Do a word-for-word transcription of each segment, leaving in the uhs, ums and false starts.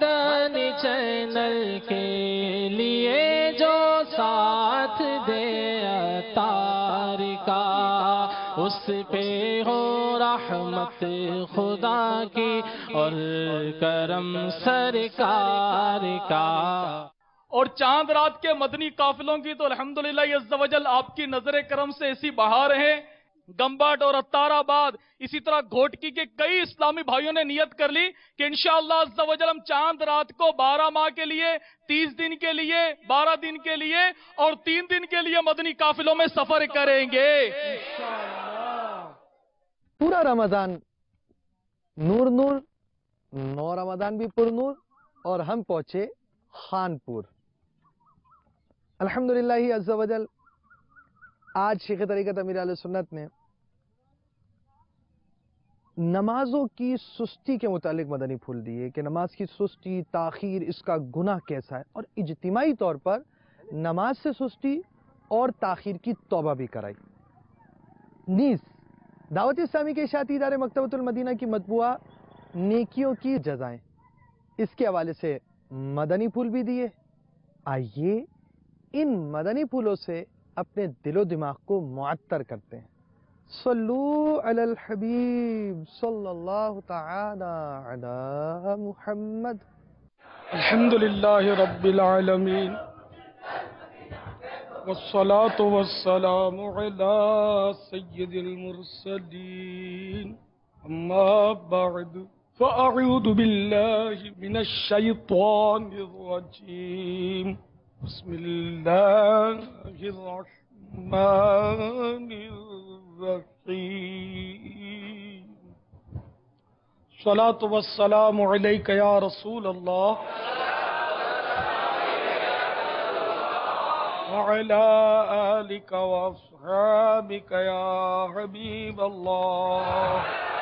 مدنی channel کے لیے جو ساتھ دے عطار کا، اس پہ ہو رحمت خدا کی اور کرم سرکار کا۔ اور چاند رات کے مدنی قافلوں کی تو الحمدللہ عز و جل آپ کی نظر کرم سے ایسی بہار ہیں۔ گمبٹ اور اتار آباد، اسی طرح گھوٹکی کے کئی اسلامی بھائیوں نے نیت کر لی کہ انشاءاللہ عز و جل ہم چاند رات کو بارہ ماہ کے لیے، تیس دن کے لیے، بارہ دن کے لیے اور تین دن کے لیے مدنی قافلوں میں سفر کریں گے۔ پورا رمضان نور نور، نو رمضان بھی پر نور، اور ہم پہنچے خانپور۔ الحمدللہ عز و جل آج شیخ طریقت امیر اہل سنت نے نمازوں کی سستی کے متعلق مدنی پھول دیے کہ نماز کی سستی، تاخیر، اس کا گناہ کیسا ہے، اور اجتماعی طور پر نماز سے سستی اور تاخیر کی توبہ بھی کرائی۔ نیز دعوت اسلامی کے اشاعتی ادارے مکتبۃ المدینہ کی مطبوعہ نیکیوں کی جزائیں، اس کے حوالے سے مدنی پھول بھی دیے۔ آئیے ان مدنی پھولوں سے اپنے دل و دماغ کو معطر کرتے ہیں۔ صلو علی الحبیب صلی اللہ تعالی علی محمد۔ الحمدللہ رب العالمین والصلاة والسلام علی سید المرسلین، اما بعد فاعوذ باللہ من الشیطان الرجیم، بسم اللہ الرحمن الرحیم، الصلاة والسلام علیک یا رسول اللہ وعلى آلك وأصحابك يا حبيب الله،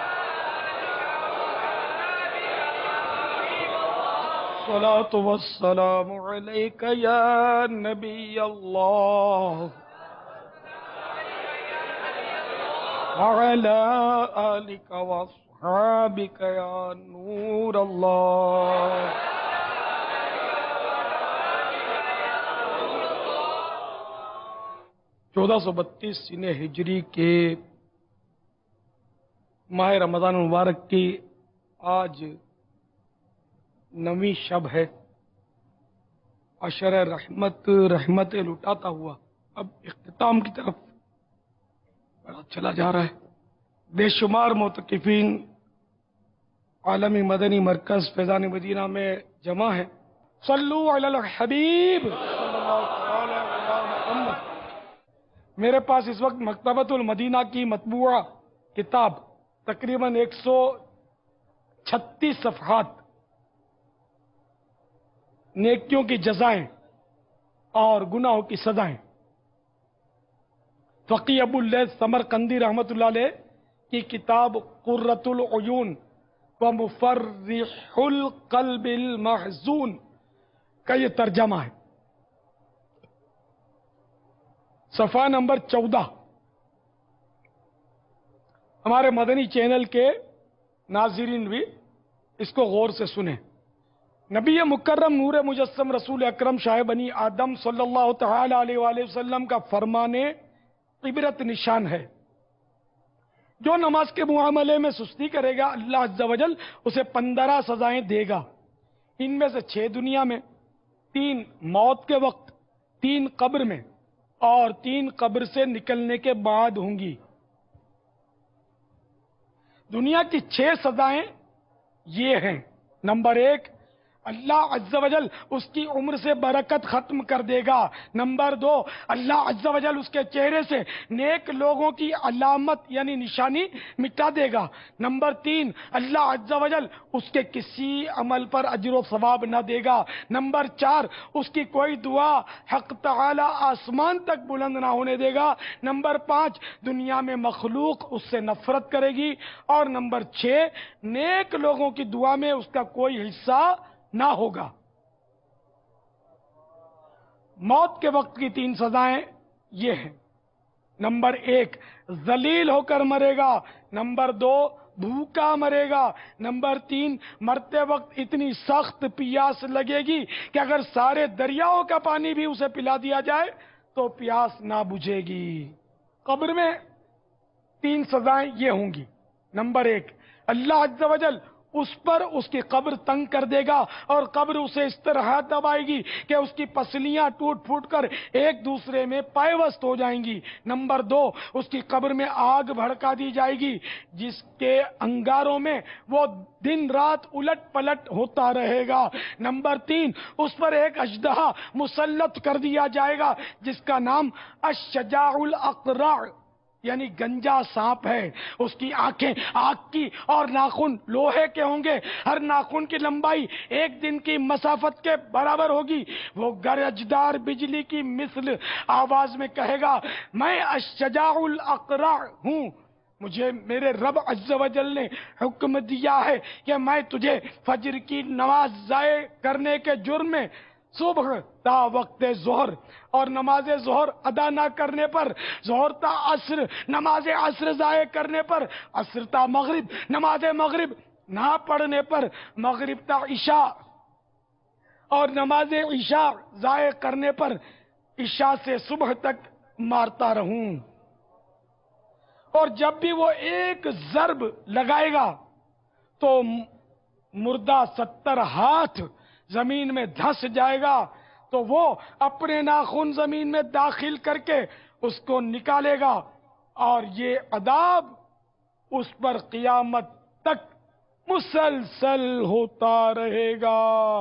الصلاة والسلام عليك يا نبي الله وعلى آلك وأصحابك يا نور الله۔ چودہ سو بتیس سن ہجری کے ماہ رمضان المبارک کی آج نویں شب ہے۔ عشر رحمت رحمت لٹاتا ہوا اب اختتام کی طرف بڑا چلا جا رہا ہے۔ بے شمار معتکفین عالمی مدنی مرکز فیضان مدینہ میں جمع ہیں۔ صلو علی الحبیب صلی اللہ تعالی علی محمد۔ میرے پاس اس وقت مکتبۃ المدینہ کی مطبوعہ کتاب تقریباً ایک سو چھتیس صفحات، نیکیوں کی جزائیں اور گناہوں کی سزائیں، فقی ابو اللیث سمرقندی رحمۃ اللہ علیہ کی کتاب قرۃ العیون و مفرح القلب المحزون کا یہ ترجمہ ہے۔ صفحہ نمبر چودہ۔ ہمارے مدنی چینل کے ناظرین بھی اس کو غور سے سنیں۔ نبی مکرم نور مجسم رسول اکرم شاہ بنی آدم صلی اللہ تعالی علیہ وآلہ وسلم کا فرمان عبرت نشان ہے، جو نماز کے معاملے میں سستی کرے گا اللہ عز و جل اسے پندرہ سزائیں دے گا۔ ان میں سے چھ دنیا میں، تین موت کے وقت، تین قبر میں اور تین قبر سے نکلنے کے بعد ہوں گی۔ دنیا کی چھ سزائیں یہ ہیں۔ نمبر ایک، اللہ عز و جل اس کی عمر سے برکت ختم کر دے گا۔ نمبر دو، اللہ عز و جل اس کے چہرے سے نیک لوگوں کی علامت یعنی نشانی مٹا دے گا۔ نمبر تین، اللہ عز و جل اس کے کسی عمل پر اجر و ثواب نہ دے گا۔ نمبر چار، اس کی کوئی دعا حق تعالی آسمان تک بلند نہ ہونے دے گا۔ نمبر پانچ، دنیا میں مخلوق اس سے نفرت کرے گی۔ اور نمبر چھ، نیک لوگوں کی دعا میں اس کا کوئی حصہ نہ ہوگا۔ موت کے وقت کی تین سزائیں یہ ہیں۔ نمبر ایک، ذلیل ہو کر مرے گا۔ نمبر دو، بھوکا مرے گا۔ نمبر تین، مرتے وقت اتنی سخت پیاس لگے گی کہ اگر سارے دریاؤں کا پانی بھی اسے پلا دیا جائے تو پیاس نہ بجھے گی۔ قبر میں تین سزائیں یہ ہوں گی۔ نمبر ایک، اللہ عز و جل اس پر اس کی قبر تنگ کر دے گا اور قبر اسے اس طرح دبائے گی کہ اس کی پسلیاں ٹوٹ پھوٹ کر ایک دوسرے میں پائیوست ہو جائیں گی۔ نمبر دو، اس کی قبر میں آگ بھڑکا دی جائے گی جس کے انگاروں میں وہ دن رات الٹ پلٹ ہوتا رہے گا۔ نمبر تین، اس پر ایک اژدہا مسلط کر دیا جائے گا جس کا نام الشجاع الاقرع یعنی گنجا سانپ ہے۔ اس کی آنکھیں آگ کی اور ناخن لوہے کے ہوں گے۔ ہر ناخن کی لمبائی ایک دن کی مسافت کے برابر ہوگی۔ وہ گرجدار بجلی کی مثل آواز میں کہے گا، میں الشجاع الاقرع ہوں، مجھے میرے رب عز و جل نے حکم دیا ہے کہ میں تجھے فجر کی نماز ضائع کرنے کے جرم میں صبح تا وقت ظہر اور نماز ظہر ادا نہ کرنے پر، ظہر تا عصر نماز عصر ضائع کرنے پر، عصر تا مغرب نماز مغرب نہ پڑھنے پر، مغرب تا عشاء اور نماز عشاء ضائع کرنے پر عشاء سے صبح تک مارتا رہوں۔ اور جب بھی وہ ایک ضرب لگائے گا تو مردہ ستر ہاتھ زمین میں دھس جائے گا، تو وہ اپنے ناخن زمین میں داخل کر کے اس کو نکالے گا اور یہ عذاب اس پر قیامت تک مسلسل ہوتا رہے گا۔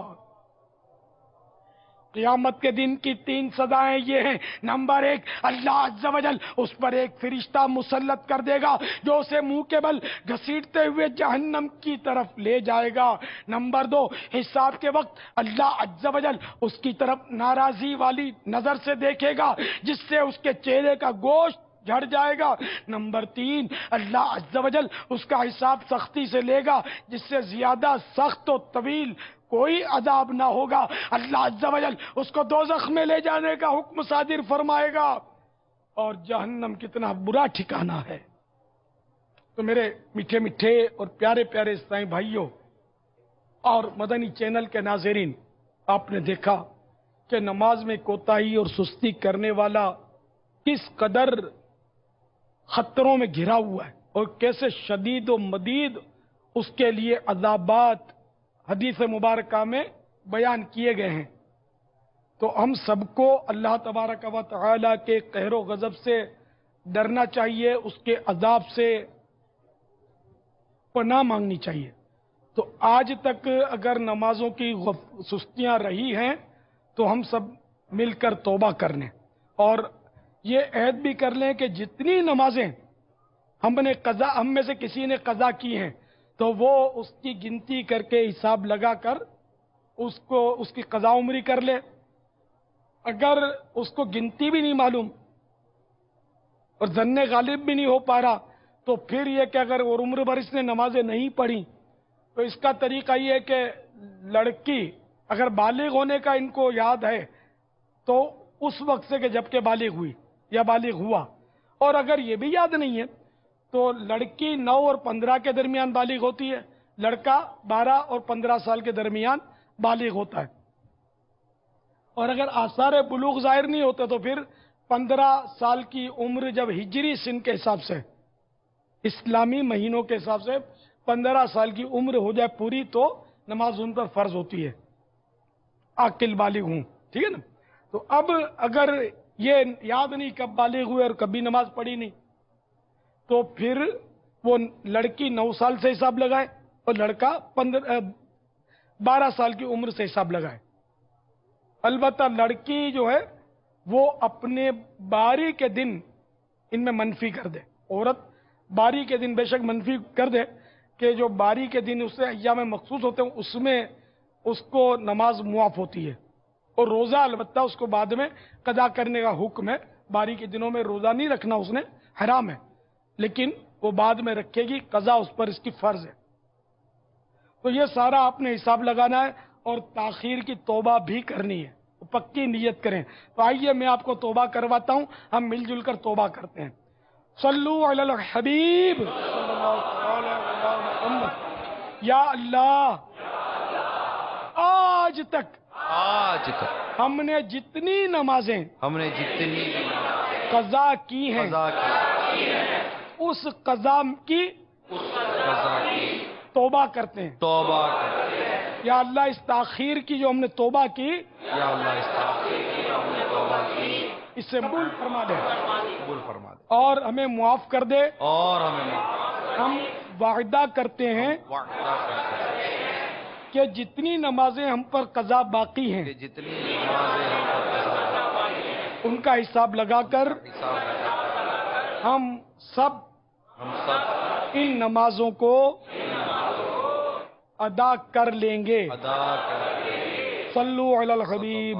قیامت کے دن کی تین سزائیں یہ ہیں۔ نمبر ایک، اللہ عز و جل اس پر ایک فرشتہ مسلط کر دے گا جو اسے منہ کے بل گھسیٹتے ہوئے جہنم کی طرف لے جائے گا۔ نمبر دو، حساب کے وقت اللہ عز و جل اس کی طرف ناراضی والی نظر سے دیکھے گا جس سے اس کے چہرے کا گوشت جھڑ جائے گا۔ نمبر تین، اللہ عز و جل اس کا حساب سختی سے لے گا جس سے زیادہ سخت و طویل کوئی عذاب نہ ہوگا۔ اللہ عز و جل اس کو دوزخ میں لے جانے کا حکم صادر فرمائے گا۔ اور جہنم کتنا برا ٹھکانہ ہے۔ تو میرے میٹھے میٹھے اور پیارے پیارے اسلامی بھائیوں اور مدنی چینل کے ناظرین، آپ نے دیکھا کہ نماز میں کوتاہی اور سستی کرنے والا کس قدر خطروں میں گھرا ہوا ہے اور کیسے شدید و مدید اس کے لیے عذابات حدیث مبارکہ میں بیان کیے گئے ہیں۔ تو ہم سب کو اللہ تبارک و تعالی کے قہر و غضب سے ڈرنا چاہیے، اس کے عذاب سے پناہ مانگنی چاہیے۔ تو آج تک اگر نمازوں کی سستیاں رہی ہیں تو ہم سب مل کر توبہ کر لیں اور یہ عہد بھی کر لیں کہ جتنی نمازیں ہم نے قضا ہم میں سے کسی نے قضا کی ہیں تو وہ اس کی گنتی کر کے حساب لگا کر اس کو اس کی قضا عمری کر لے۔ اگر اس کو گنتی بھی نہیں معلوم اور ظن غالب بھی نہیں ہو پا رہا تو پھر یہ کہ اگر وہ عمر بھر اس نے نمازیں نہیں پڑھی تو اس کا طریقہ یہ ہے کہ لڑکی اگر بالغ ہونے کا ان کو یاد ہے تو اس وقت سے کہ جب کہ بالغ ہوئی یا بالغ ہوا، اور اگر یہ بھی یاد نہیں ہے تو لڑکی نو اور پندرہ کے درمیان بالغ ہوتی ہے، لڑکا بارہ اور پندرہ سال کے درمیان بالغ ہوتا ہے۔ اور اگر آثار بلوغ ظاہر نہیں ہوتے تو پھر پندرہ سال کی عمر جب ہجری سن کے حساب سے، اسلامی مہینوں کے حساب سے پندرہ سال کی عمر ہو جائے پوری تو نماز ان پر فرض ہوتی ہے، عاقل بالغ ہوں، ٹھیک ہے نا۔ تو اب اگر یہ یاد نہیں کب بالغ ہوئے اور کبھی نماز پڑھی نہیں تو پھر وہ لڑکی نو سال سے حساب لگائے اور لڑکا پندرہ بارہ سال کی عمر سے حساب لگائے۔ البتہ لڑکی جو ہے وہ اپنے باری کے دن ان میں منفی کر دے، عورت باری کے دن بے شک منفی کر دے کہ جو باری کے دن اس سے ایام مخصوص ہوتے ہیں اس میں اس کو نماز معاف ہوتی ہے، اور روزہ البتہ اس کو بعد میں قضا کرنے کا حکم ہے۔ باری کے دنوں میں روزہ نہیں رکھنا اس نے حرام ہے، لیکن وہ بعد میں رکھے گی، قضا اس پر اس کی فرض ہے۔ تو یہ سارا آپ نے حساب لگانا ہے اور تاخیر کی توبہ بھی کرنی ہے، پکی نیت کریں۔ تو آئیے میں آپ کو توبہ کرواتا ہوں، ہم مل جل کر توبہ کرتے ہیں۔ صلو علی الحبیب صلی اللہ علیہ وسلم۔ یا اللہ آج تک آج تک ہم نے جتنی نمازیں ہم نے جتنی قضا کی ہیں قضا کی اس قضا کی اس قضا کی توبہ کرتے ہیں. توبہ کرتے ہیں. یا اللہ اس تاخیر کی جو ہم نے توبہ کی یا اللہ اس تاخیر کی جو ہم نے توبہ کی اسے قبول فرما دے قبول فرما دے اور ہمیں معاف کر دے. اور ہمیں ہم وعدہ کرتے ہیں وعدہ کرتے ہیں کہ جتنی نمازیں ہم پر قضا باقی ہیں کہ جتنی نمازیں ہم پر قضا باقی ہیں ان کا حساب لگا کر حساب لگا کر ہم سب ہم سب ان نمازوں کو ادا کر لیں گے. ادا کریں گے. صلو علی الحبیب.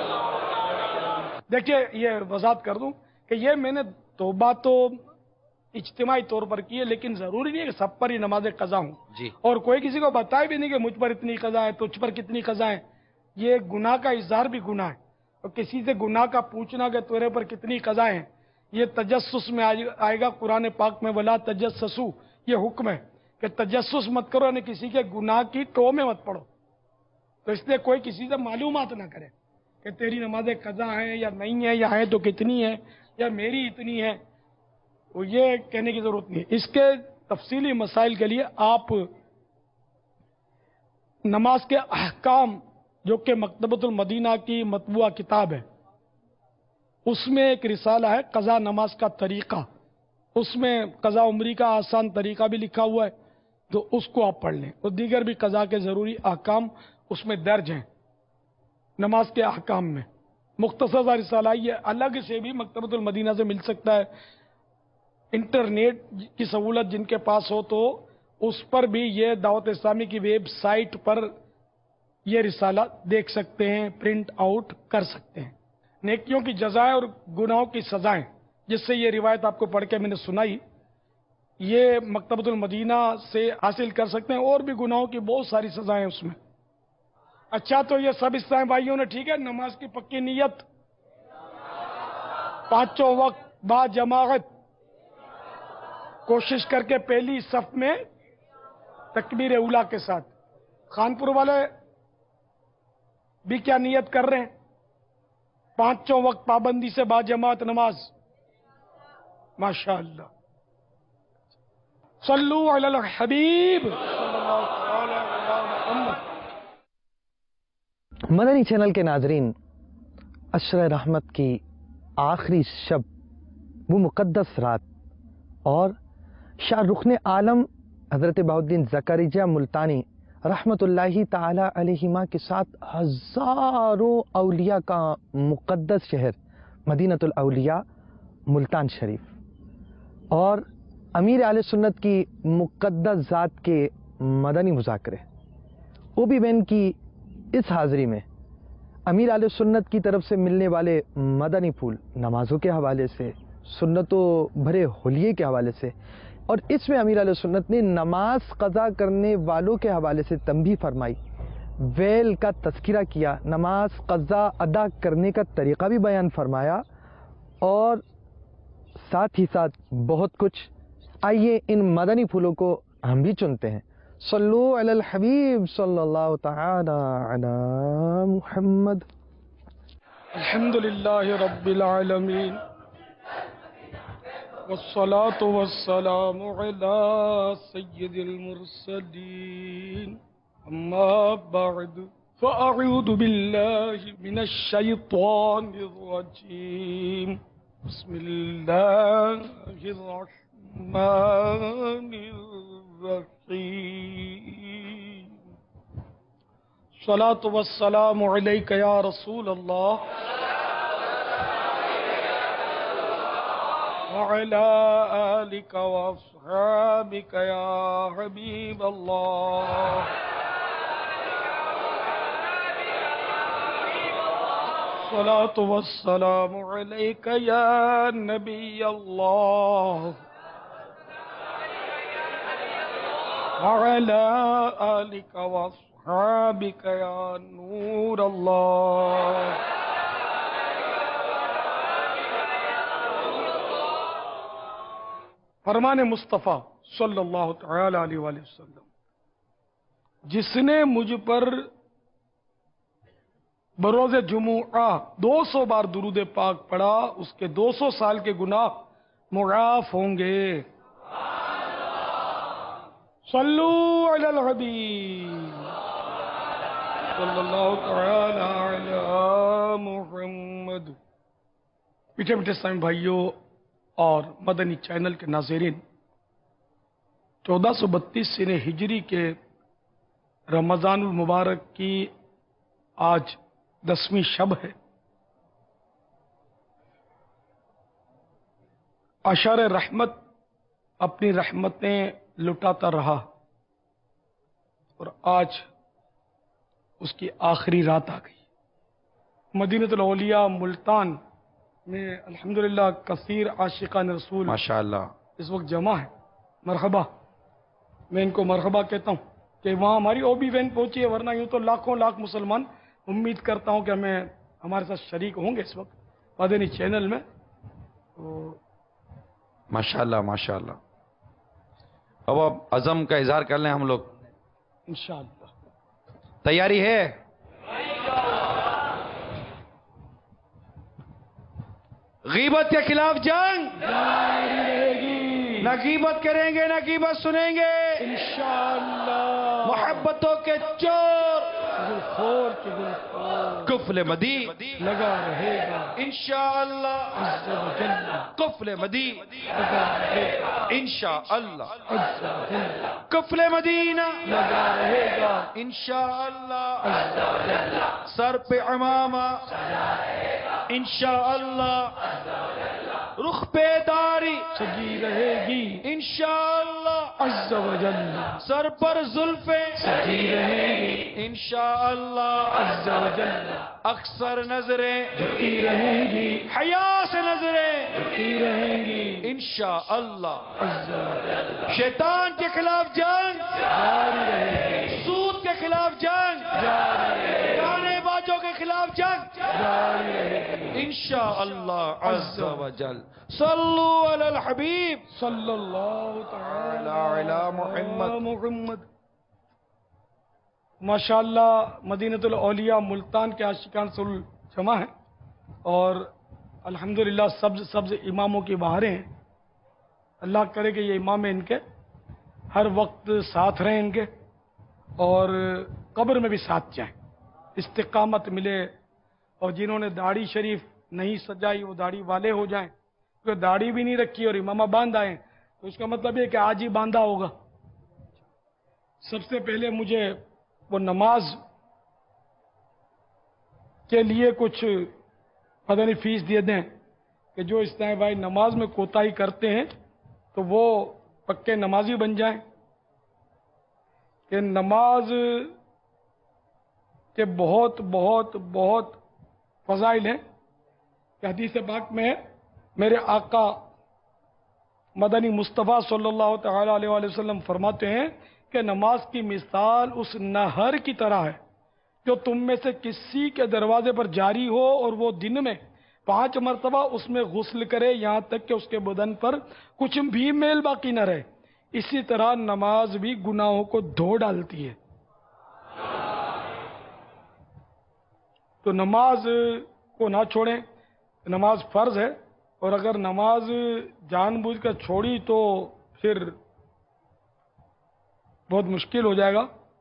دیکھیے یہ وضاحت کر دوں کہ یہ میں نے توبہ تو اجتماعی طور پر کی ہے، لیکن ضروری نہیں ہے کہ سب پر ہی نماز قضا ہوں جی اور کوئی کسی کو بتائے بھی نہیں کہ مجھ پر اتنی قضا ہے، تجھ پر کتنی قضا ہے. یہ گناہ کا اظہار بھی گناہ ہے، اور کسی سے گناہ کا پوچھنا کہ تیرے پر کتنی قضا ہے یہ تجسس میں آئے گا. قرآن پاک میں ولا تجسسو یہ حکم ہے کہ تجسس مت کرو، یعنی کسی کے گناہ کی ٹو میں مت پڑو. تو اس لیے کوئی کسی سے معلومات نہ کرے کہ تیری نماز قضا ہیں یا نہیں ہے، یا ہے تو کتنی ہے، یا میری اتنی ہے. وہ یہ کہنے کی ضرورت نہیں. اس کے تفصیلی مسائل کے لیے آپ نماز کے احکام جو کہ مکتبۃ المدینہ کی مطبوعہ کتاب ہے اس میں ایک رسالہ ہے قضا نماز کا طریقہ، اس میں قضا عمری کا آسان طریقہ بھی لکھا ہوا ہے، تو اس کو آپ پڑھ لیں. اور دیگر بھی قضا کے ضروری احکام اس میں درج ہیں نماز کے احکام میں. مختصر سا رسالہ یہ الگ سے بھی مکتبۃ المدینہ سے مل سکتا ہے. انٹرنیٹ کی سہولت جن کے پاس ہو تو اس پر بھی یہ دعوت اسلامی کی ویب سائٹ پر یہ رسالہ دیکھ سکتے ہیں، پرنٹ آؤٹ کر سکتے ہیں. نیکیوں کی جزائیں اور گناہوں کی سزائیں، جس سے یہ روایت آپ کو پڑھ کے میں نے سنائی، یہ مکتبۃ المدینہ سے حاصل کر سکتے ہیں. اور بھی گناہوں کی بہت ساری سزائیں اس میں. اچھا تو یہ سب اسلام بھائیوں نے ٹھیک ہے، نماز کی پکی نیت، پانچوں وقت با جماعت، کوشش کر کے پہلی صف میں تکبیر اولا کے ساتھ. خانپور والے بھی کیا نیت کر رہے ہیں؟ پانچوں وقت پابندی سے با جماعت نماز. ماشاء اللہ. صلو علی الحبیب. مدنی چینل کے ناظرین، عشر رحمت کی آخری شب، وہ مقدس رات، اور شاہ رخن عالم حضرت بہاؤالدین زکریا ملتانی رحمت اللہ تعالی علیہما کے ساتھ ہزاروں اولیاء کا مقدس شہر مدینۃ الاولیاء ملتان شریف، اور امیر اہل سنت کی مقدس ذات کے مدنی مذاکرے، وہ بھی میں ان کی اس حاضری میں امیر اہل سنت کی طرف سے ملنے والے مدنی پھول نمازوں کے حوالے سے، سنتوں بھرے حلیے کے حوالے سے، اور اس میں امیر اہل سنت نے نماز قضا کرنے والوں کے حوالے سے تنبیہ فرمائی، ویل کا تذکرہ کیا، نماز قضا ادا کرنے کا طریقہ بھی بیان فرمایا، اور ساتھ ہی ساتھ بہت کچھ. آئیے ان مدنی پھولوں کو ہم بھی چنتے ہیں. صلو علی الحبیب صلی اللہ تعالی علی محمد. الحمدللہ رب العالمین والصلاة والسلام علی سید المرسلین، اما بعد فاعوذ باللہ من الشیطان الرجیم، بسم اللہ الرحمن الرحیم. الصلاة والسلام علیک یا رسول اللہ وعلى آلك وأصحابك يا حبيب الله. الصلاة والسلام عليك يا نبي الله وعلى آلك وأصحابك يا نور الله. فرمان مصطفیٰ صلی اللہ تعالی علیہ وآلہ وسلم، جس نے مجھ پر بروز جمعہ دو سو بار درود پاک پڑھا اس کے دو سو سال کے گناہ معاف ہوں گے. صلو علی الحبیب صلی اللہ تعالی علی محمد. میٹھے میٹھے اسلامی بھائیوں اور مدنی چینل کے ناظرین، چودہ سو بتیس سن ہجری کے رمضان المبارک کی آج دسویں شب ہے. اشار رحمت اپنی رحمتیں لٹاتا رہا اور آج اس کی آخری رات آ گئی. مدینۃ الاولیاء ملتان میں الحمدللہ کثیر عاشقان رسول ماشاءاللہ اس وقت جمع ہے. مرحبا، میں ان کو مرحبا کہتا ہوں کہ وہاں ہماری او بی وین پہنچی ہے، ورنہ یوں تو لاکھوں لاکھ مسلمان امید کرتا ہوں کہ ہمیں ہمارے ساتھ شریک ہوں گے اس وقت مدنی چینل میں. تو ماشاءاللہ ماشاءاللہ. اب اب عزم کا اظہار کر لیں ہم لوگ. انشاءاللہ تیاری ہے؟ غیبت کے خلاف جنگ، نہ غیبت کریں گے نہ غیبت سنیں گے انشاءاللہ. محبتوں کے چور خور کے دل خور قفل مدی لگا رہے گا انشاءاللہ. عز و جل قفل مدی لگا رہے گا انشاءاللہ. عز و جل قفل مدینہ لگا رہے گا انشاءاللہ. عز و جل سر پہ امامہ انشاءاللہ. رخ پہ داری سجی رہے گی انشاءاللہ. عز و جل سر پر زلفیں سجی رہے گی انشاءاللہ. عز و جل اکثر نظریں جھکی رہیں گی حیا سے نظریں جھکی رہیں گی انشاءاللہ. عز و جل شیطان کے خلاف جنگ، جاری رہے گی سود کے خلاف جنگ، جاری رہے گی گانے بازوں کے خلاف جنگ جاری رہے گی انشاءاللہ عز و جل. صلو علی الحبیب صلی اللہ تعالی علی محمد. محمد. ماشاءاللہ مدینۃ الاولیاء ملتان کے عاشقان سے جمع ہیں اور الحمدللہ سبز سبز اماموں کی بہاریں ہیں. اللہ کرے کہ یہ امام ان کے ہر وقت ساتھ رہیں ان کے اور قبر میں بھی ساتھ جائیں، استقامت ملے. اور جنہوں نے داڑھی شریف نہیں سجائی وہ داڑھی والے ہو جائیں، کیونکہ داڑھی بھی نہیں رکھی اور امامہ باندھ آئے تو اس کا مطلب یہ کہ آج ہی باندھا ہوگا. سب سے پہلے مجھے وہ نماز کے لیے کچھ مدنی فیس دے دیں کہ جو اس طرح بھائی نماز میں کوتاہی کرتے ہیں تو وہ پکے نمازی بن جائیں. کہ نماز کے بہت بہت بہت فضائل ہیں. کہ حدیث پاک میں میرے آقا مدنی مصطفیٰ صلی اللہ تعالی علیہ وآلہ وسلم فرماتے ہیں کہ نماز کی مثال اس نہر کی طرح ہے جو تم میں سے کسی کے دروازے پر جاری ہو اور وہ دن میں پانچ مرتبہ اس میں غسل کرے یہاں تک کہ اس کے بدن پر کچھ بھی میل باقی نہ رہے. اسی طرح نماز بھی گناہوں کو دھو ڈالتی ہے. تو نماز کو نہ چھوڑیں، نماز فرض ہے اور اگر نماز جان بوجھ کر چھوڑی تو پھر بہت مشکل ہو جائے گا.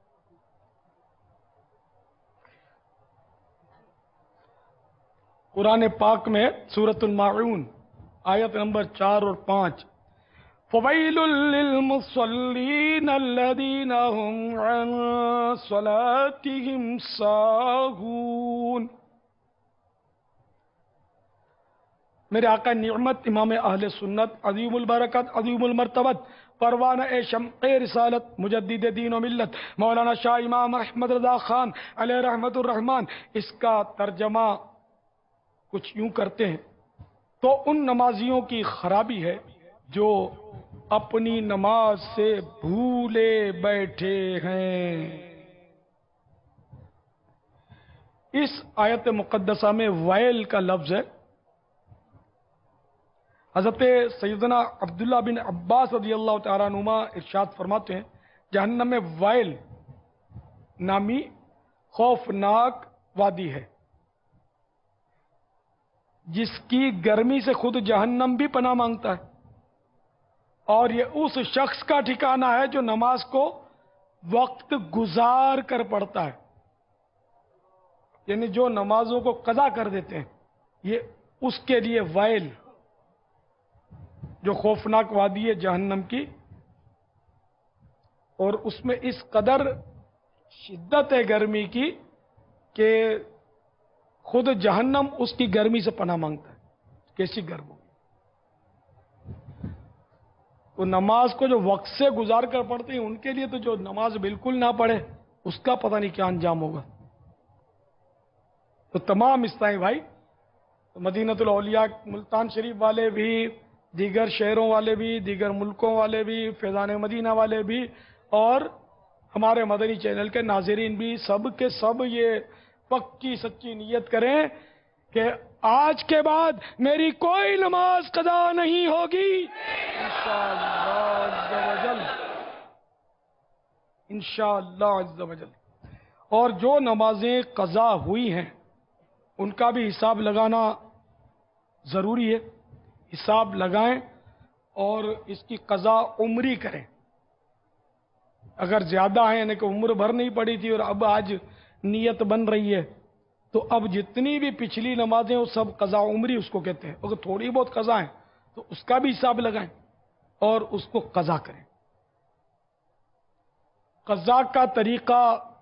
قرآن پاک میں سورۃ الماعون آیت نمبر چار اور پانچ فَوَيْلٌ لِّلْمُصَلِّينَ الَّذِينَ هُمْ عَن صَلَاتِهِمْ سَاهُونَ. میرے آقا نعمت امام اہل سنت عظیم البرکت عظیم المرتبت پروانہ شمع رسالت مجدد دین و ملت مولانا شاہ امام احمد رضا خان علیہ رحمت الرحمن اس کا ترجمہ کچھ یوں کرتے ہیں. تو ان نمازیوں کی خرابی ہے جو اپنی نماز سے بھولے بیٹھے ہیں. اس آیت مقدسہ میں ویل کا لفظ ہے. حضرت سیدنا عبداللہ بن عباس رضی اللہ تعالیٰ عنہما ارشاد فرماتے ہیں جہنم میں وائل नामी खौफनाक वादी है, जिसकी गर्मी से खुद जहन्नम भी पनाह मांगता है, और ये उस शख्स का ठिकाना है जो नमाज को वक्त गुजार कर पढ़ता है, यानी जो नमाजों को कज़ा कर देते हैं, ये उसके लिए वैल, जो खौफनाक वादी है जहन्नम की, और उसमें इस कदर शिद्दत है गर्मी की कि खुद जहन्नम उसकी गर्मी से पनाह मांगता है। कैसी गर्म होगी। तो नमाज को जो वक्त से गुजार कर पढ़ते हैं उनके लिए तो जो नमाज बिल्कुल ना पढ़े उसका पता नहीं क्या अंजाम होगा। तो तमाम इस्लामी भाई, तो मदीनतुल औलिया मुल्तान शरीफ वाले भी, दीगर शहरों वाले भी, दीगर मुल्कों वाले भी, फैज़ान मदीना वाले भी, और हमारे मदनी चैनल के नाज़रीन भी, सब के सब ये पक्की सच्ची नीयत करें कि आज के बाद मेरी कोई नमाज कज़ा नहीं होगी इंशाअल्लाह अज़्ज़ वजल, इंशाअल्लाह अज़्ज़ वजल। और जो नमाजें कज़ा हुई हैं उनका भी हिसाब लगाना ज़रूरी है। हिसाब लगाएं और इसकी कज़ा उम्री करें। अगर ज़्यादा है, यानी कि उम्र भर नहीं पड़ी थी और अब आज नीयत बन रही है, तो अब जितनी भी पिछली नमाजें वो सब कज़ा उम्री उसको कहते हैं। अगर थोड़ी बहुत कज़ा है तो उसका भी हिसाब लगाएं और उसको कज़ा करें। कज़ा का तरीका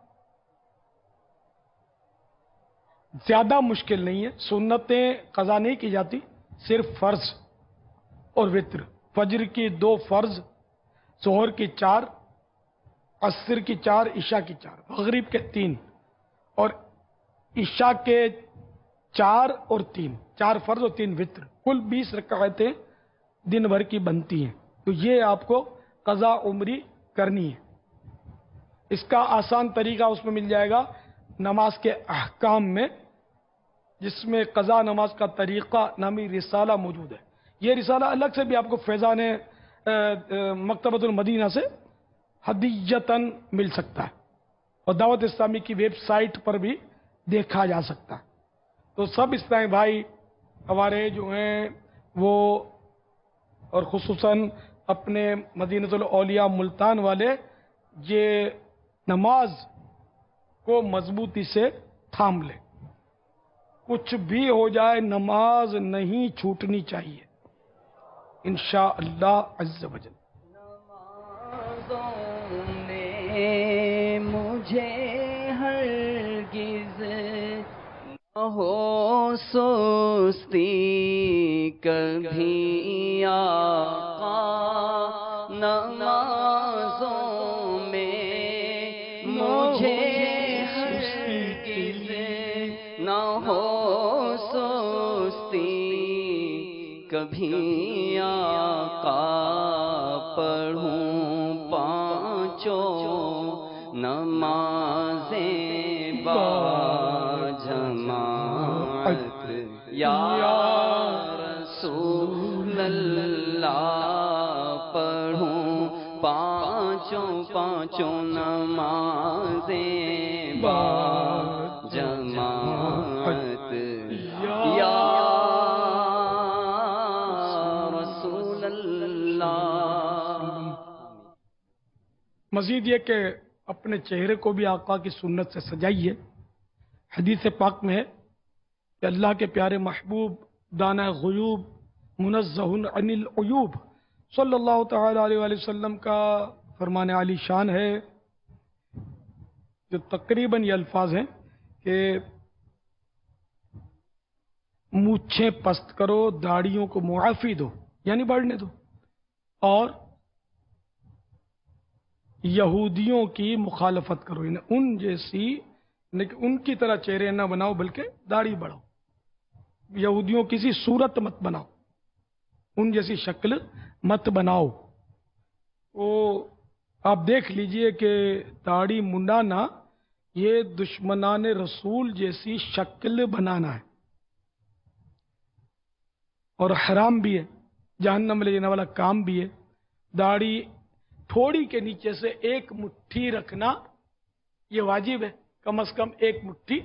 ज्यादा मुश्किल नहीं है। सुन्नतें कज़ा नहीं की जाती, सिर्फ फर्ज और वित्र। फजर की दो फर्ज, जोहर की चार, असर की चार, ईशा की चार, मगरिब के तीन, और ईशा के चार और तीन, चार फर्ज और तीन वित्र, कुल बीस रकातें दिन भर की बनती हैं। तो ये आपको कज़ा उम्री करनी है। इसका आसान तरीका उसमें मिल जाएगा नमाज के अहकाम में, जिसमें कज़ा नमाज का तरीका नामी रिसाला मौजूद है। ये रिसाला अलग से भी आपको फैज़ान मकतबतुल मदीना से हदीयतन मिल सकता है, और दावत इस्लामी की वेबसाइट पर भी देखा जा सकता है। तो सब इस्लामी भाई हमारे जो हैं वो, और खुसूसन अपने मदीनतुल औलिया मुल्तान वाले, ये नमाज को मजबूती से थाम ले। कुछ भी हो जाए नमाज नहीं छूटनी चाहिए इंशाअल्लाह अज़्ज़ वजल। मुझे हरगिज़ न हो सुस्ती कभी आका, नमाज़ों में मुझे हरगिज़ न हो सुस्ती कभी आका, पढ़ूं पांचों नमाज़ें बाजमात या रसूल अल्लाह, पढ़ूं पांचों पांचों नमाज़ें बाजमात या रसूल अल्लाह। मजीद ये कि अपने चेहरे को भी आका की सुन्नत से सजाइए। हदीस पाक में है कि अल्लाह के प्यारे महबूब दाना गुयूब मुनज़्ज़हुन अनिल उयूब सल्लल्लाहु तआला अलैहि वसल्लम का फरमान आली शान है, जो तकरीबन ये अल्फाज हैं कि मूछें पस्त करो, दाढ़ियों को मुआफ़ी दो, यानी बढ़ने दो, और यहूदियों की मुखालफत करो, यानी उन जैसी, लेकिन उनकी तरह चेहरे ना बनाओ बल्कि दाढ़ी बढ़ाओ। यहूदियों किसी सूरत मत बनाओ, उन जैसी शक्ल मत बनाओ। वो आप देख लीजिए कि दाढ़ी मुंडाना ये दुश्मनान रसूल जैसी शक्ल बनाना है, और हराम भी है, जहन्नम ले जाने वाला काम भी है। दाढ़ी थोड़ी के नीचे से एक मुट्ठी रखना یہ واجب ہے، کم از کم ایک مٹھی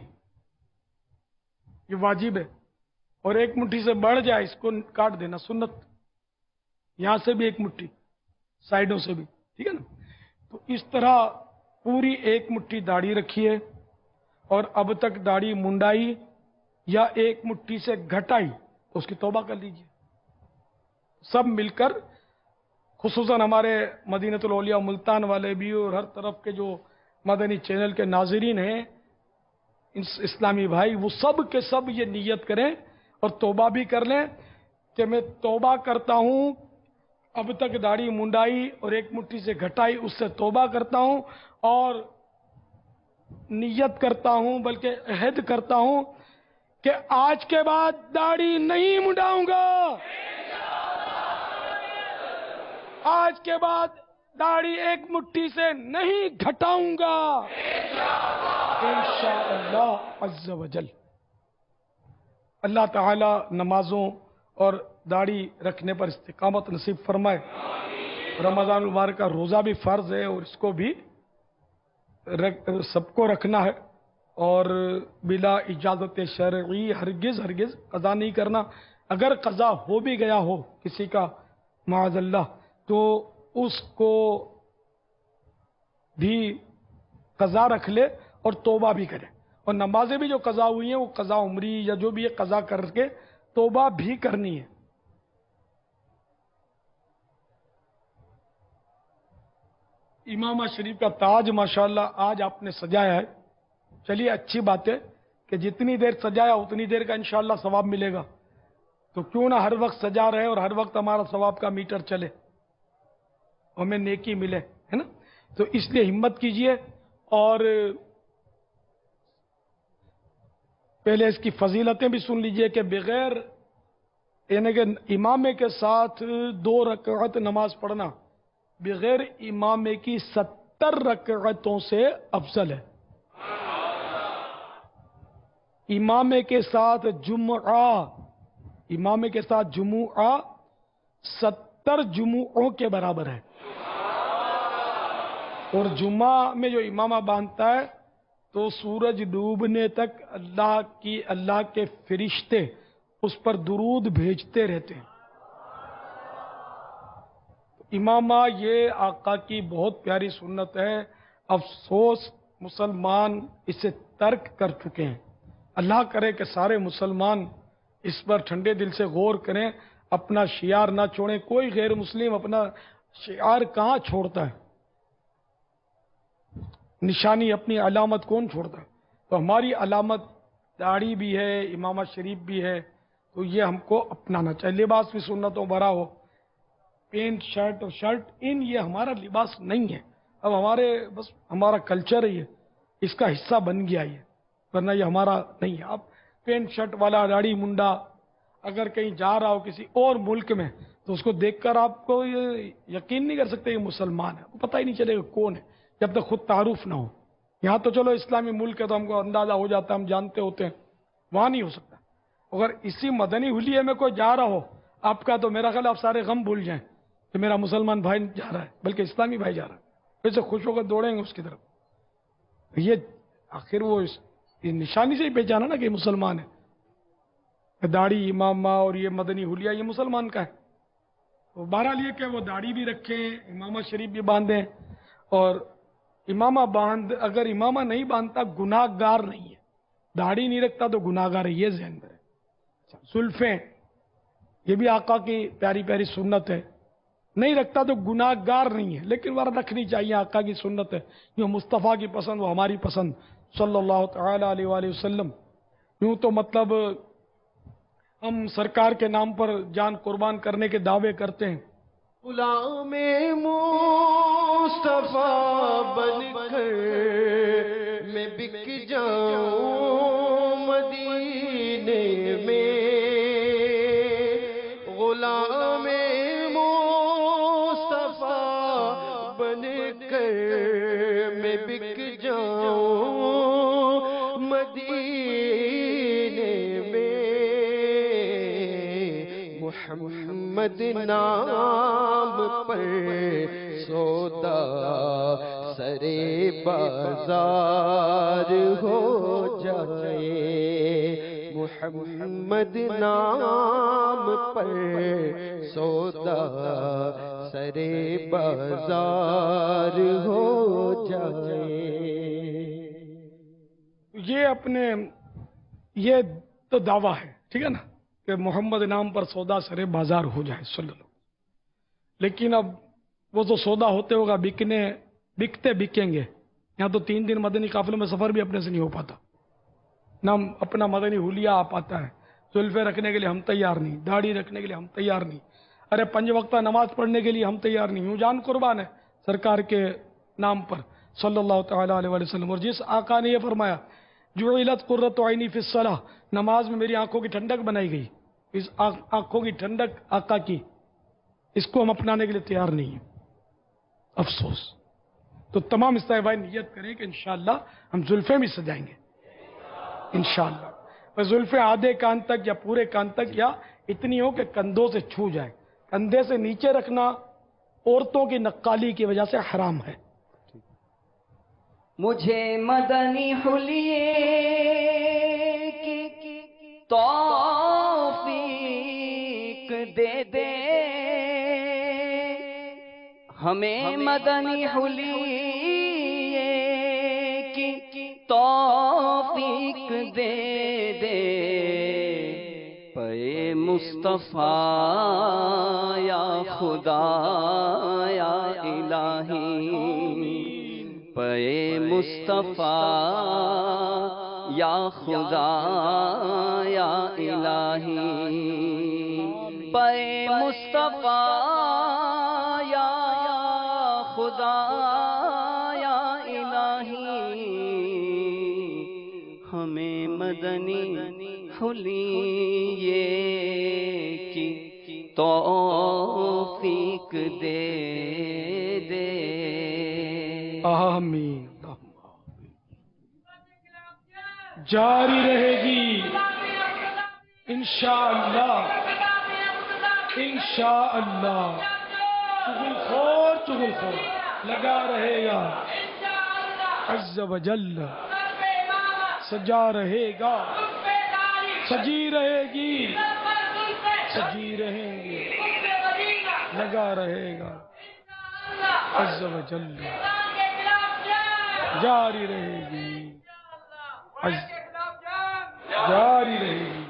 یہ واجب ہے، اور ایک مٹھی سے بڑھ جائے اس کو کاٹ دینا سنت، یہاں سے بھی ایک مٹھی، سائڈوں سے بھی، ٹھیک ہے نا؟ تو اس طرح پوری ایک مٹھی داڑھی رکھی ہے، اور اب تک داڑھی منڈائی یا ایک مٹھی سے گھٹائی تو اس کی توبہ کر لیجئے سب مل کر، خصوصاً ہمارے مدینۃ الاولیاء ملتان والے بھی اور ہر طرف کے جو مدنی چینل کے ناظرین ہیں اسلامی بھائی، وہ سب کے سب یہ نیت کریں اور توبہ بھی کر لیں کہ میں توبہ کرتا ہوں، اب تک داڑھی منڈائی اور ایک مٹھی سے گھٹائی اس سے توبہ کرتا ہوں، اور نیت کرتا ہوں بلکہ عہد کرتا ہوں کہ آج کے بعد داڑھی نہیں منڈاؤں گا، آج کے بعد داڑھی ایک مٹھی سے نہیں گھٹاؤں گا انشاءاللہ عز و جل۔ اللہ تعالی نمازوں اور داڑھی رکھنے پر استقامت نصیب فرمائے۔ رمضان المبارک کا روزہ بھی فرض ہے اور اس کو بھی سب کو رکھنا ہے، اور بلا اجازت شرعی ہرگز ہرگز قضا نہیں کرنا۔ اگر قضا ہو بھی گیا ہو کسی کا معاذ اللہ تو اس کو بھی قضا رکھ لے اور توبہ بھی کرے، اور نمازیں بھی جو قضا ہوئی ہیں وہ قضا عمری یا جو بھی ہے قضا کر کے توبہ بھی کرنی ہے۔ امامہ شریف کا تاج ماشاءاللہ آج آپ نے سجایا ہے، چلیے اچھی بات ہے کہ جتنی دیر سجایا اتنی دیر کا انشاءاللہ ثواب ملے گا، تو کیوں نہ ہر وقت سجا رہے اور ہر وقت ہمارا ثواب کا میٹر چلے، ہمیں نیکی ملے، ہے نا؟ تو اس لیے ہمت کیجئے، اور پہلے اس کی فضیلتیں بھی سن لیجئے کہ بغیر یعنی کہ امامے کے ساتھ دو رکعت نماز پڑھنا بغیر امامے کی ستر رکعتوں سے افضل ہے۔ امامے کے ساتھ جمعہ امامے کے ساتھ جمعہ ستر جمعوں کے برابر ہے، اور جمعہ میں جو امامہ باندھتا ہے تو سورج ڈوبنے تک اللہ کی اللہ کے فرشتے اس پر درود بھیجتے رہتے ہیں۔ امامہ یہ آقا کی بہت پیاری سنت ہے، افسوس مسلمان اسے ترک کر چکے ہیں۔ اللہ کرے کہ سارے مسلمان اس پر ٹھنڈے دل سے غور کریں، اپنا شعار نہ چھوڑیں۔ کوئی غیر مسلم اپنا شعار کہاں چھوڑتا ہے؟ نشانی اپنی علامت کون چھوڑتا ہے؟ تو ہماری علامت داڑھی بھی ہے، امامہ شریف بھی ہے، تو یہ ہم کو اپنانا چاہیے۔ لباس بھی سنتوں بھرا ہو، پینٹ شرٹ اور شرٹ ان یہ ہمارا لباس نہیں ہے، اب ہمارے بس ہمارا کلچر ہے، یہ اس کا حصہ بن گیا یہ، ورنہ یہ ہمارا نہیں ہے۔ اب پینٹ شرٹ والا داڑھی منڈا اگر کہیں جا رہا ہو کسی اور ملک میں تو اس کو دیکھ کر آپ کو یہ یقین نہیں کر سکتے یہ مسلمان ہے، پتہ ہی نہیں چلے گا کون ہے جب تک خود تعارف نہ ہو۔ یہاں تو چلو اسلامی ملک ہے تو ہم کو اندازہ ہو جاتا ہے، ہم جانتے ہوتے ہیں، وہاں نہیں ہو سکتا۔ اگر اسی مدنی حلیے میں کوئی جا رہا ہو آپ کا تو میرا خیال آپ سارے غم بھول جائیں کہ میرا مسلمان بھائی جا رہا ہے، بلکہ اسلامی بھائی جا رہا ہے، ویسے خوش ہو کر دوڑیں گے اس کی طرف۔ یہ آخر وہ یہ نشانی سے ہی پہچانا نا کہ مسلمان ہے، داڑھی امامہ اور یہ مدنی حلیہ یہ مسلمان کا ہے۔ تو بہرحال یہ کہ وہ داڑھی بھی رکھیں، امامہ شریف بھی باندھیں، اور امامہ باندھ اگر امامہ نہیں باندھتا گناہ گار نہیں ہے، داڑھی نہیں رکھتا تو گناہ گار ہے، یہ ذہن میں رہے۔ زلفیں یہ بھی آقا کی پیاری پیاری سنت ہے، نہیں رکھتا تو گناہ گار نہیں ہے، لیکن وہ رکھنی چاہیے، آقا کی سنت ہے، جو مصطفیٰ کی پسند وہ ہماری پسند صلی اللہ تعالی علیہ وآلہ وسلم۔ یوں تو مطلب ہم سرکار کے نام پر جان قربان کرنے کے دعوے کرتے ہیں۔ غلام مصطفیٰ بن کر میں بک جاؤں مدینے میں، غلام مصطفیٰ بن کر میں بک جاؤں مدینے میں، محمد نام پر سودا سرے بازار ہو جائے، محمد نام پر سودا سرے بازار ہو جائے۔ یہ اپنے یہ تو دعویٰ ہے، ٹھیک ہے نا، کہ محمد نام پر سودا سرے بازار ہو جائے صلی اللہ علیہ وسلم۔ لیکن اب وہ تو سودا ہوتے ہوگا، بکنے بکتے بکیں گے۔ یہاں تو تین دن مدنی قافلوں میں سفر بھی اپنے سے نہیں ہو پاتا، نہ اپنا مدنی حلیہ آ پاتا ہے، زلفے رکھنے کے لیے ہم تیار نہیں، داڑھی رکھنے کے لیے ہم تیار نہیں، ارے پنج وقتہ نماز پڑھنے کے لیے ہم تیار نہیں۔ یوں جان قربان ہے سرکار کے نام پر صلی اللہ تعالیٰ علیہ وسلم۔ اور جس آقا نے یہ فرمایا جعلت قرۃ عینی فی الصلاۃ، نماز میں میری آنکھوں کی ٹھنڈک بنائی گئی، اس آنکھوں کی ٹھنڈک آقا کی، اس کو ہم اپنانے کے لیے تیار نہیں ہیں، افسوس۔ تو تمام استاذ بھائی نیت کریں کہ انشاءاللہ ہم زلفیں بھی سجائیں گے انشاءاللہ۔ بس زلفیں آدھے کان تک یا پورے کان تک، یا اتنی ہو کہ کندھوں سے چھو جائے۔ کندھے سے نیچے رکھنا عورتوں کی نقالی کی وجہ سے حرام ہے۔ مجھے مدنی حلیے کی توفیق دے دے، ہمیں مدنی حلیے کی توفیق دے دے، پے مصطفیٰ یا خدا یا الہی، پے مصطفیٰ یا خدا یا الہی، پے مصطفیٰ یا خدا یا الہی، ہمیں مدنی حلیے کی توفیق دے دے۔ آمین۔ جاری رہے گی انشاءاللہ انشاءاللہ، چغل خور چغل خور لگا رہے گا، عز و جل سجا رہے گا، سجی رہے گی، سجی رہیں گے، لگا رہے گا، عز و جل جاری رہے گی، جاری رہے گی۔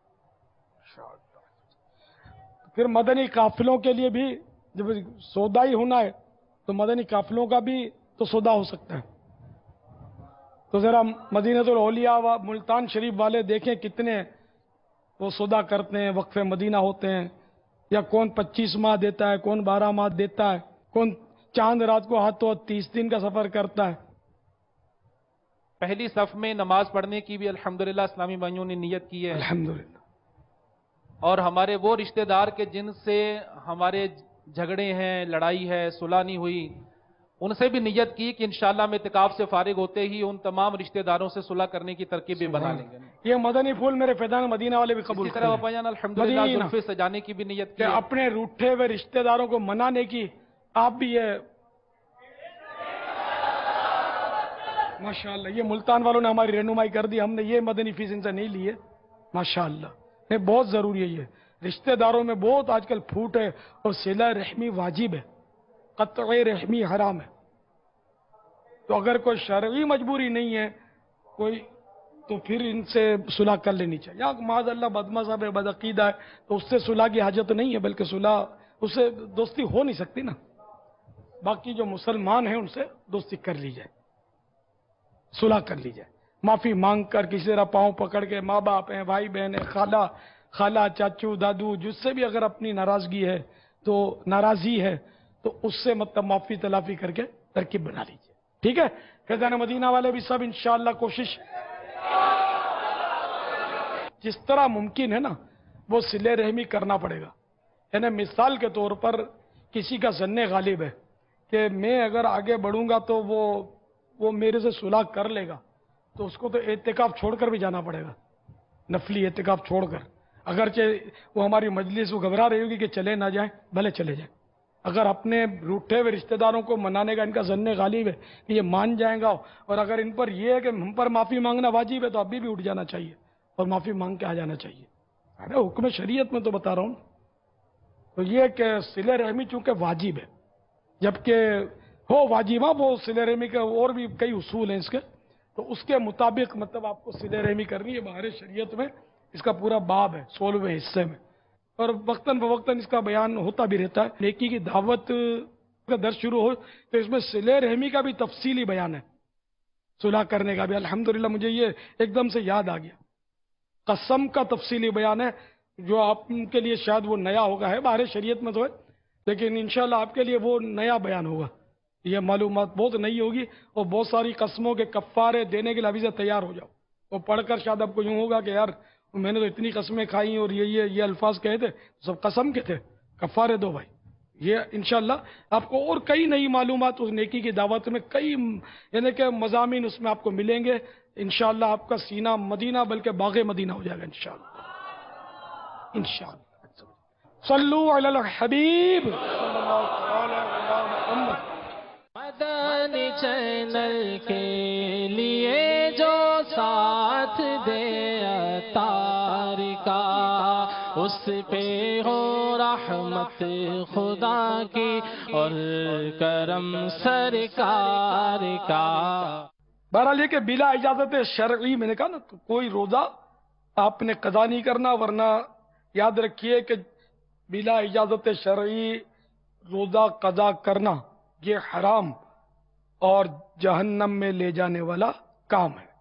پھر مدنی قافلوں کے لیے بھی جب سودا ہی ہونا ہے تو مدنی قافلوں کا بھی تو سودا ہو سکتا ہے۔ تو ذرا مدینۃ الاولیاء و ملتان شریف والے دیکھیں کتنے وہ سودا کرتے ہیں، وقف مدینہ ہوتے ہیں، یا کون پچیس ماہ دیتا ہے، کون بارہ ماہ دیتا ہے، کون چاند رات کو ہاتھوں تیس دن کا سفر کرتا ہے۔ پہلی صف میں نماز پڑھنے کی بھی الحمدللہ اسلامی بھائیوں نے نیت کی ہے، الحمدللہ۔ اور ہمارے وہ رشتہ دار کے جن سے ہمارے جھگڑے ہیں، لڑائی ہے، صلح نہیں ہوئی، ان سے بھی نیت کی کہ انشاءاللہ ہم اعتکاف سے فارغ ہوتے ہی ان تمام رشتہ داروں سے صلح کرنے کی ترکیب بھی بنا لیں گے۔ یہ مدنی پھول میرے فیضان مدینہ والے بھی قبول اسی طرح کریں جان الحمدللہ مدینہ زلفے سجانے کی بھی نیت کی کہ ہے۔ اپنے روٹھے ہوئے رشتہ داروں کو منانے کی آپ بھی یہ ماشاءاللہ، یہ ملتان والوں نے ہماری رہنمائی کر دی، ہم نے یہ مدنی فیس ان سے نہیں لی ہے ماشاءاللہ۔ یہ بہت ضروری ہے، یہ رشتہ داروں میں بہت آج کل پھوٹ ہے، اور صلہ رحمی واجب ہے، قطع رحمی حرام ہے۔ تو اگر کوئی شرعی مجبوری نہیں ہے کوئی، تو پھر ان سے صلح کر لینی چاہیے۔ یا معاذ اللہ بدمذہب ہے، بدعقیدہ ہے، تو اس سے صلح کی حاجت نہیں ہے، بلکہ صلح اس سے دوستی ہو نہیں سکتی نا۔ باقی جو مسلمان ہیں ان سے دوستی کر لی جائے، صلح کر لی جائے، معافی مانگ کر کسی طرح پاؤں پکڑ کے، ماں باپ ہیں، بھائی بہن ہیں، خالہ خالہ چاچو دادو، جس سے بھی اگر اپنی ناراضگی ہے تو ناراضی ہے تو اس سے مطلب معافی تلافی کر کے ترکیب بنا لیجیے، ٹھیک ہے۔ فیضان مدینہ والے بھی سب انشاءاللہ کوشش جس طرح ممکن ہے نا وہ صلہ رحمی کرنا پڑے گا۔ یعنی مثال کے طور پر کسی کا ظن غالب ہے کہ میں اگر آگے بڑھوں گا تو وہ وہ میرے سے صلح کر لے گا، تو اس کو تو اعتکاف چھوڑ کر بھی جانا پڑے گا، نفلی اعتکاف چھوڑ کر، اگرچہ وہ ہماری مجلس وہ گھبرا رہی ہوگی کہ چلے نہ جائیں، بھلے چلے جائیں، اگر اپنے روٹھے ہوئے رشتہ داروں کو منانے کا ان کا ظن غالب ہے کہ یہ مان جائیں گا، اور اگر ان پر یہ ہے کہ ہم پر معافی مانگنا واجب ہے، تو ابھی بھی اٹھ جانا چاہیے اور معافی مانگ کے آ جانا چاہیے. ارے حکم شریعت میں تو بتا رہا ہوں. تو یہ کہ صلہ رحمی چونکہ واجب ہے، جبکہ ہو واجب، ہاں وہ صلہ رحمی کے اور بھی کئی اصول ہیں اس کے، تو اس کے مطابق مطلب آپ کو صلہ رحمی کرنی ہے. باہر شریعت میں اس کا پورا باب ہے سولہویں حصے میں، اور وقتاً فوقتاً اس کا بیان ہوتا بھی رہتا ہے. نیکی کی دعوت کا درس شروع ہو تو اس میں صلہ رحمی کا بھی تفصیلی بیان ہے، صلح کرنے کا بھی. الحمدللہ مجھے یہ ایک دم سے یاد آ گیا. قسم کا تفصیلی بیان ہے جو آپ کے لیے شاید وہ نیا ہوگا، ہے باہر شریعت میں تو ہے، لیکن انشاءاللہ آپ کے لیے وہ نیا بیان ہوگا. یہ معلومات بہت نئی ہوگی، اور بہت ساری قسموں کے کفارے دینے کے لیے ابھی سے تیار ہو جاؤ. وہ پڑھ کر شاید آپ کو یوں ہوگا کہ یار میں نے تو اتنی قسمیں کھائیں اور یہ یہ یہ الفاظ کہے تھے، سب قسم کے تھے. کفارے دو بھائی. یہ انشاءاللہ آپ کو اور کئی نئی معلومات اس نیکی کی دعوت میں، کئی یعنی کہ مضامین اس میں آپ کو ملیں گے. انشاءاللہ آپ کا سینہ مدینہ بلکہ باغ مدینہ ہو جائے گا انشاءاللہ. انشاءاللہ. صلو علی الحبیب صلی اللہ تعالی علی محمد. مدنی چینل کے لیے جو ساتھ دے عطار کا، اس پہ ہو رحمت خدا کی اور کرم سرکار کا. بہرحال یہ کہ بلا اجازت شرعی، میں نے کہا نا، تو کوئی روزہ آپ نے قضا نہیں کرنا، ورنہ یاد رکھیے کہ بلا اجازت شرعی روزہ قضا کرنا یہ حرام اور جہنم میں لے جانے والا کام ہے.